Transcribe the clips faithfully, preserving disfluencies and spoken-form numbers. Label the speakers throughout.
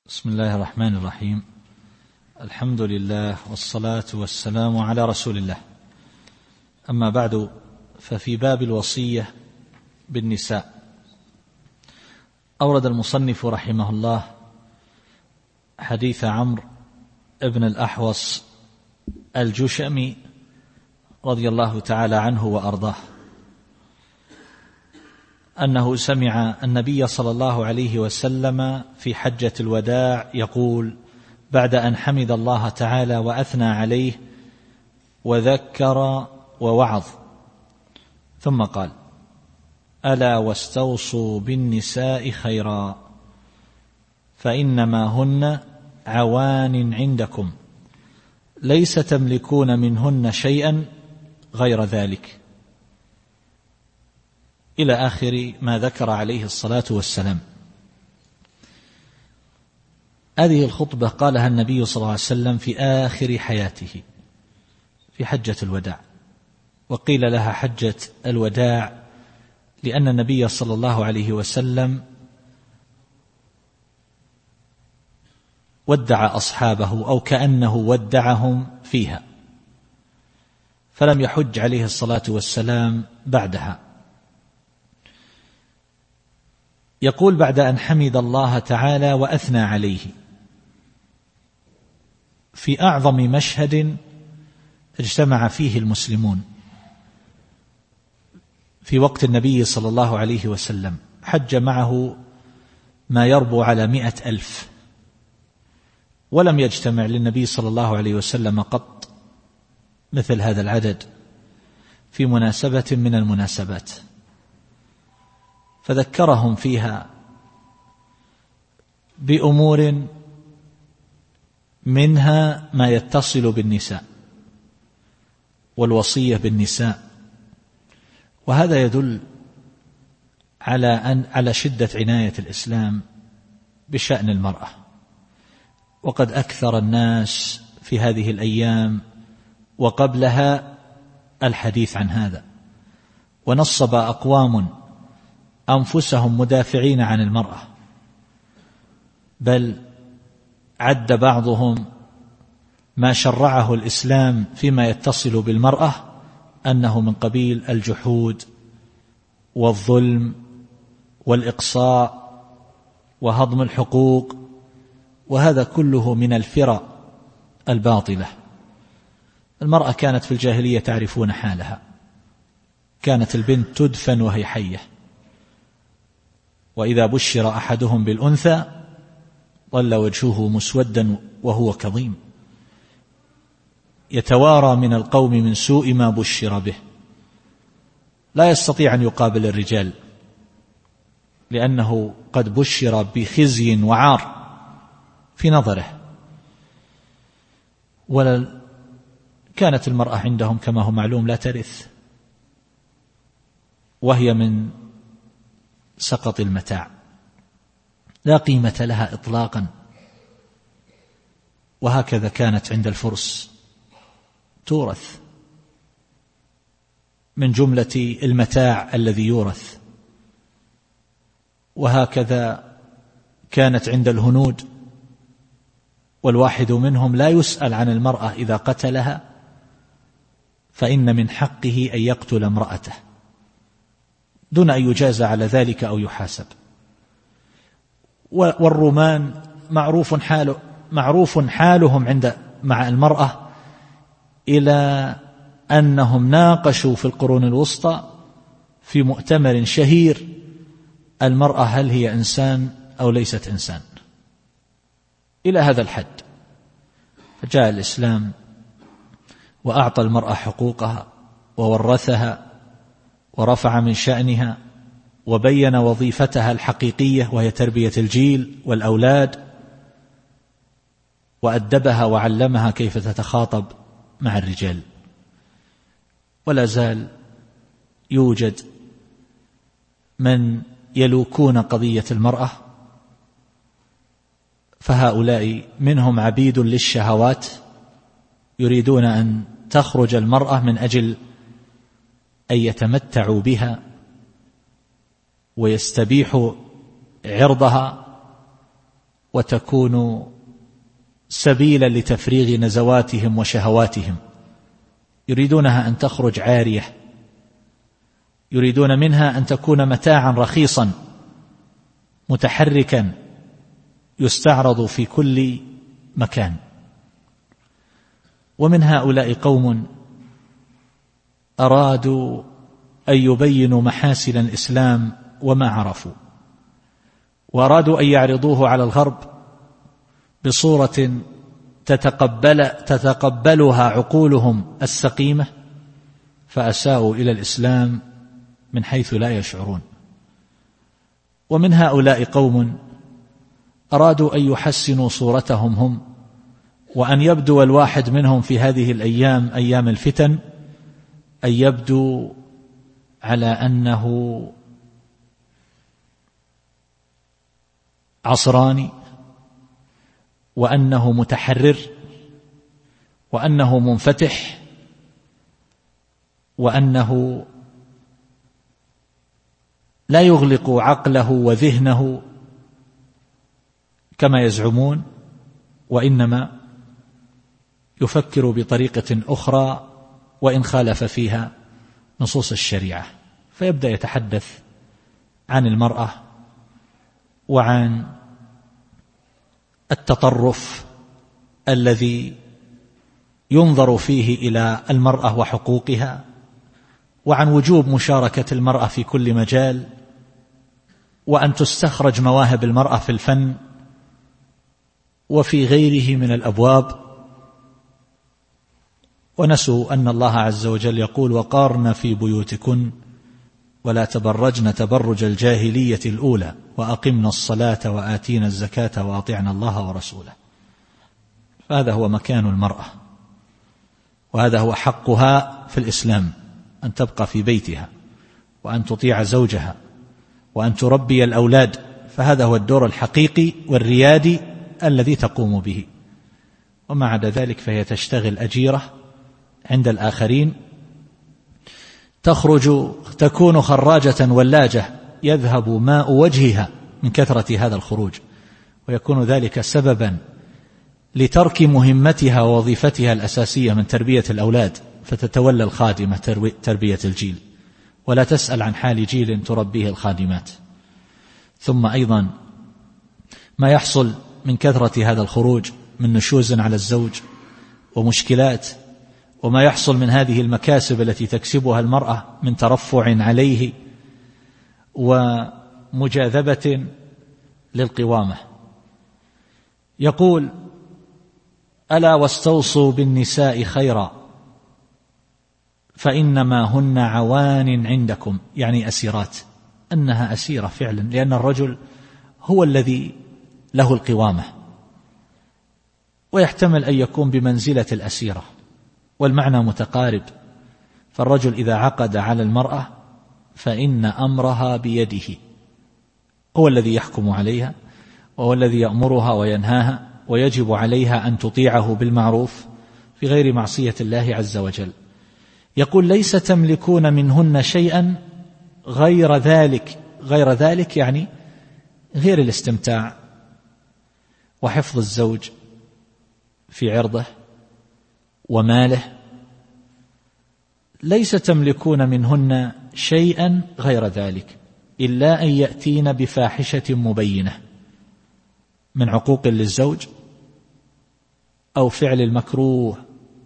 Speaker 1: بسم الله الرحمن الرحيم. الحمد لله والصلاة والسلام على رسول الله. أما بعد، ففي باب الوصية بالنساء أورد المصنف رحمه الله حديث عمرو ابن الأحوص الجشمي رضي الله تعالى عنه وأرضاه أنه سمع النبي صلى الله عليه وسلم في حجة الوداع يقول بعد أن حمد الله تعالى وأثنى عليه وذكر ووعظ، ثم قال: ألا واستوصوا بالنساء خيرا فإنما هن عوان عندكم ليس تملكون منهن شيئا غير ذلك، إلى آخر ما ذكر عليه الصلاة والسلام. هذه الخطبة قالها النبي صلى الله عليه وسلم في آخر حياته في حجة الوداع، وقيل لها حجة الوداع لأن النبي صلى الله عليه وسلم ودع أصحابه أو كأنه ودعهم فيها، فلم يحج عليه الصلاة والسلام بعدها. يقول بعد أن حمد الله تعالى وأثنى عليه في أعظم مشهد اجتمع فيه المسلمون في وقت النبي صلى الله عليه وسلم. حج معه ما يربو على مئة ألف، ولم يجتمع للنبي صلى الله عليه وسلم قط مثل هذا العدد في مناسبة من المناسبات، فذكرهم فيها بأمور منها ما يتصل بالنساء والوصية بالنساء، وهذا يدل على أن على شدة عناية الإسلام بشأن المرأة. وقد أكثر الناس في هذه الأيام وقبلها الحديث عن هذا، ونصب أقوام أنفسهم مدافعين عن المرأة، بل عد بعضهم ما شرعه الإسلام فيما يتصل بالمرأة أنه من قبيل الجحود والظلم والإقصاء وهضم الحقوق، وهذا كله من الفرق الباطلة. المرأة كانت في الجاهلية تعرفون حالها، كانت البنت تدفن وهي حية، وإذا بشر أحدهم بالأنثى ظل وجهه مسودا وهو كظيم يتوارى من القوم من سوء ما بشر به، لا يستطيع أن يقابل الرجال لأنه قد بشر بخزي وعار في نظره. ولا كانت المرأة عندهم كما هو معلوم لا ترث، وهي من سقط المتاع، لا قيمة لها إطلاقا. وهكذا كانت عند الفرس تورث من جملة المتاع الذي يورث، وهكذا كانت عند الهنود، والواحد منهم لا يسأل عن المرأة إذا قتلها فإن من حقه أن يقتل امرأته دون أن يجازى على ذلك أو يحاسب. والرومان معروف حاله معروف حالهم عند مع المرأة، إلى أنهم ناقشوا في القرون الوسطى في مؤتمر شهير المرأة هل هي إنسان أو ليست إنسان، إلى هذا الحد. فجاء الإسلام وأعطى المرأة حقوقها وورثها ورفع من شأنها وبين وظيفتها الحقيقية وهي تربية الجيل والأولاد، وأدبها وعلمها كيف تتخاطب مع الرجال. ولا زال يوجد من يلوكون قضية المرأة، فهؤلاء منهم عبيد للشهوات، يريدون أن تخرج المرأة من أجل أن يتمتعوا بها ويستبيحوا عرضها وتكون سبيلا لتفريغ نزواتهم وشهواتهم. يريدونها أن تخرج عارية، يريدون منها أن تكون متاعا رخيصا متحركا يستعرض في كل مكان. ومن هؤلاء قوم أرادوا أن يبينوا محاسن الإسلام وما عرفوا، وأرادوا أن يعرضوه على الغرب بصورة تتقبل تتقبلها عقولهم السقيمة، فأساءوا إلى الإسلام من حيث لا يشعرون. ومن هؤلاء قوم أرادوا أن يحسنوا صورتهم هم، وأن يبدو الواحد منهم في هذه الأيام أيام الفتن أن يبدو على أنه عصراني، وأنه متحرر، وأنه منفتح، وأنه لا يغلق عقله وذهنه كما يزعمون، وإنما يفكر بطريقة أخرى وإن خالف فيها نصوص الشريعة. فيبدأ يتحدث عن المرأة وعن التطرف الذي ينظر فيه إلى المرأة وحقوقها، وعن وجوب مشاركة المرأة في كل مجال، وأن تستخرج مواهب المرأة في الفن وفي غيره من الأبواب. ونسوا أن الله عز وجل يقول: وقارن في بيوتكن ولا تبرجن تبرج الجاهلية الأولى وأقمنا الصلاة وآتينا الزكاة وأطعنا الله ورسوله. فهذا هو مكان المرأة، وهذا هو حقها في الإسلام، أن تبقى في بيتها، وأن تطيع زوجها، وأن تربي الأولاد. فهذا هو الدور الحقيقي والريادي الذي تقوم به. وما عدا ذلك فهي تشتغل أجيرة عند الآخرين، تخرج تكون خراجة ولاجة يذهب ماء وجهها من كثرة هذا الخروج، ويكون ذلك سببا لترك مهمتها ووظيفتها الأساسية من تربية الأولاد، فتتولى الخادمة تربية الجيل، ولا تسأل عن حال جيل تربيه الخادمات. ثم أيضا ما يحصل من كثرة هذا الخروج من نشوز على الزوج ومشكلات، وما يحصل من هذه المكاسب التي تكسبها المرأة من ترفع عليه ومجاذبة للقوامة. يقول: ألا واستوصوا بالنساء خيرا فإنما هن عوان عندكم، يعني أسيرات، أنها أسيرة فعلا، لأن الرجل هو الذي له القوامة، ويحتمل أن يكون بمنزلة الأسيرة، والمعنى متقارب. فالرجل إذا عقد على المرأة فإن أمرها بيده، هو الذي يحكم عليها، وهو الذي يأمرها وينهاها، ويجب عليها أن تطيعه بالمعروف في غير معصية الله عز وجل. يقول: ليس تملكون منهن شيئا غير ذلك. غير ذلك يعني غير الاستمتاع وحفظ الزوج في عرضه وماله. ليس تملكون منهن شيئا غير ذلك إلا أن يأتين بفاحشة مبينة من عقوق للزوج أو فعل المكروه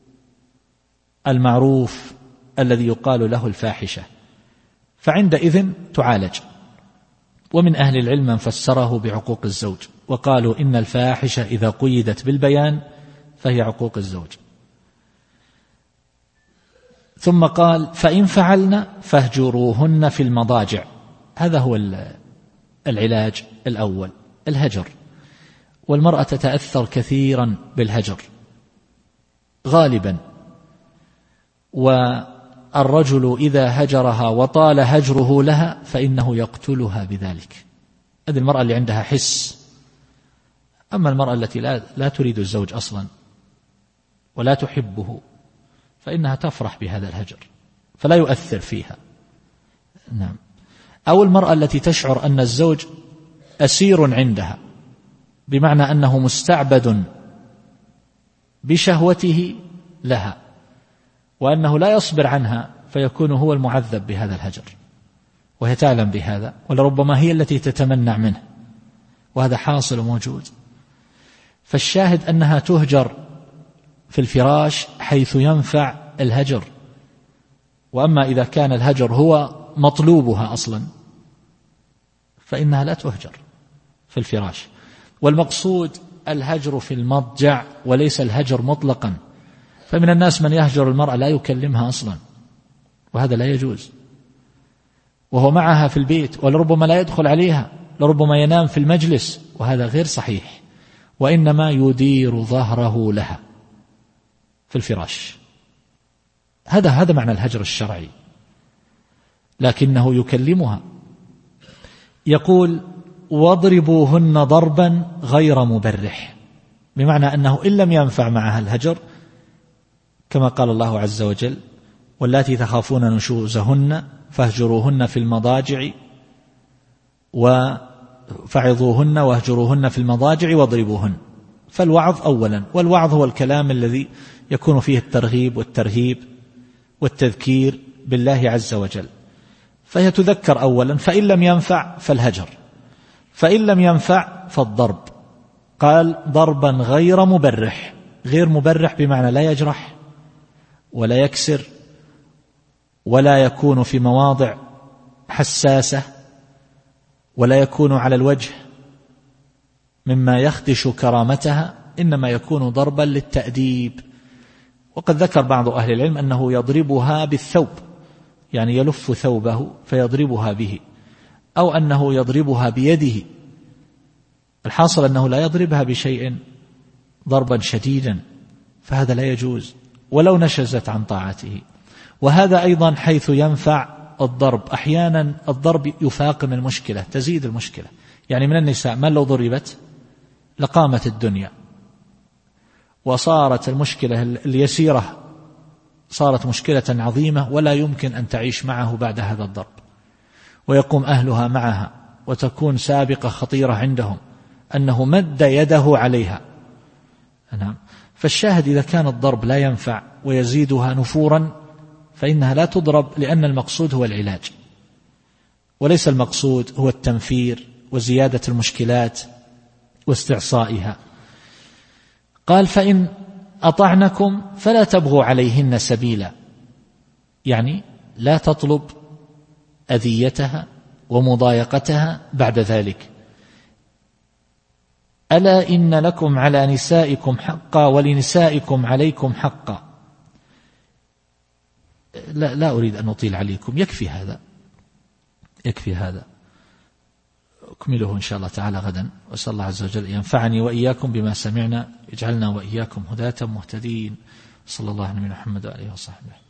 Speaker 1: المعروف الذي يقال له الفاحشة، فعندئذ تعالج. ومن أهل العلم من فسره بعقوق الزوج، وقالوا إن الفاحشة إذا قيدت بالبيان فهي عقوق الزوج. ثم قال: فإن فعلن فاهجروهن في المضاجع. هذا هو العلاج الأول، الهجر. والمرأة تتأثر كثيرا بالهجر غالبا، والرجل إذا هجرها وطال هجره لها فإنه يقتلها بذلك. هذه المرأة اللي عندها حس. أما المرأة التي لا, لا تريد الزوج أصلا ولا تحبه فإنها تفرح بهذا الهجر فلا يؤثر فيها. نعم. أو المرأة التي تشعر أن الزوج أسير عندها بمعنى أنه مستعبد بشهوته لها، وأنه لا يصبر عنها فيكون هو المعذب بهذا الهجر، وهي تعلم بهذا، ولربما هي التي تتمنع منه، وهذا حاصل وموجود. فالشاهد أنها تهجر في الفراش حيث ينفع الهجر، وأما إذا كان الهجر هو مطلوبها أصلا فإنها لا تهجر في الفراش. والمقصود الهجر في المضجع وليس الهجر مطلقا، فمن الناس من يهجر المرأة لا يكلمها أصلا، وهذا لا يجوز، وهو معها في البيت، ولربما لا يدخل عليها، لربما ينام في المجلس، وهذا غير صحيح، وإنما يدير ظهره لها في الفراش. هذا هذا معنى الهجر الشرعي، لكنه يكلمها. يقول واضربوهن ضربا غير مبرح، بمعنى أنه إن لم ينفع معها الهجر كما قال الله عز وجل واللاتي تخافون نشوزهن فاهجروهن في المضاجع وفعظوهن واهجروهن في المضاجع واضربوهن. فالوعظ أولا، والوعظ هو الكلام الذي يكون فيه الترغيب والترهيب والتذكير بالله عز وجل، فهي تذكر أولا، فإن لم ينفع فالهجر، فإن لم ينفع فالضرب. قال ضربا غير مبرح، غير مبرح بمعنى لا يجرح ولا يكسر ولا يكون في مواضع حساسة ولا يكون على الوجه مما يخدش كرامتها، إنما يكون ضربا للتأديب. وقد ذكر بعض أهل العلم أنه يضربها بالثوب، يعني يلف ثوبه فيضربها به، أو أنه يضربها بيده. الحاصل أنه لا يضربها بشيء ضربا شديدا، فهذا لا يجوز ولو نشزت عن طاعته. وهذا أيضا حيث ينفع الضرب. أحيانا الضرب يفاقم المشكلة، تزيد المشكلة. يعني من النساء من لو ضربت لقامت الدنيا، وصارت المشكلة اليسيرة صارت مشكلة عظيمة ولا يمكن أن تعيش معه بعد هذا الضرب، ويقوم أهلها معها، وتكون سابقة خطيرة عندهم أنه مد يده عليها. نعم. فالشاهد إذا كان الضرب لا ينفع ويزيدها نفورا فإنها لا تضرب، لأن المقصود هو العلاج وليس المقصود هو التنفير وزيادة المشكلات واستعصائها. قال فإن أطعنكم فلا تبغوا عليهن سبيلا، يعني لا تطلب أذيتها ومضايقتها بعد ذلك. ألا إن لكم على نسائكم حقا ولنسائكم عليكم حقا. لا, لا أريد أن أطيل عليكم، يكفي هذا، يكفي هذا، أكمله إن شاء الله تعالى غدا. وأسأل الله عز وجل ينفعني وإياكم بما سمعنا، يجعلنا وإياكم هداة مهتدين. صلى الله عليه وسلم محمد وآله وصحبه.